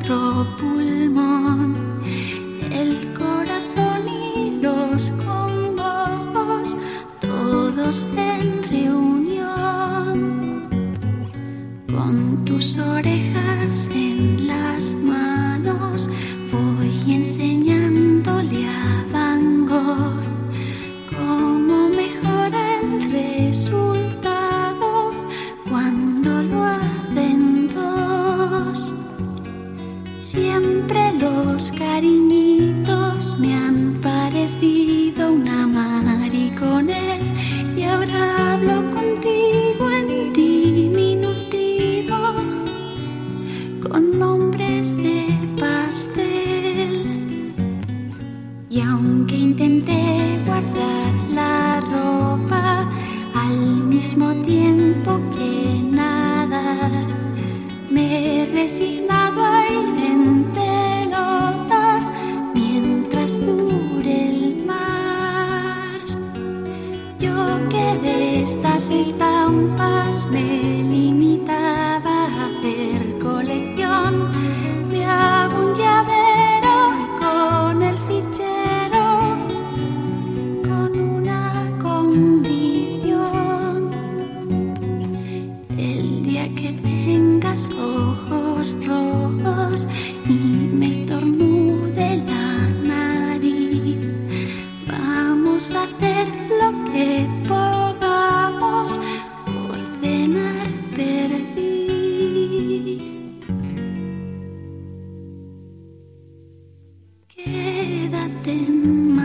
otro pulmón, el corazón y los combos, todos en reunión, con tus orejas en las manos, voy enseñándole a Van Gogh cómo mejora el resultado cuando lo hacen dos. Siempre los cariñitos me han parecido una mariconez, y ahora hablo contigo en diminutivo, con nombres de pastel. Y aunque intenté guardar la ropa, al mismo tiempo que nadar, me he resignado a ir en pelotas mientras dure el mar. Yo que de estas estampas me limitaba a hacer colección, me hago un llavero con el fichero, con una condición: el día que tengas ojos rojos y me estornude la nariz, vamos a hacer lo que podamos por cenar perdiz. Quédate en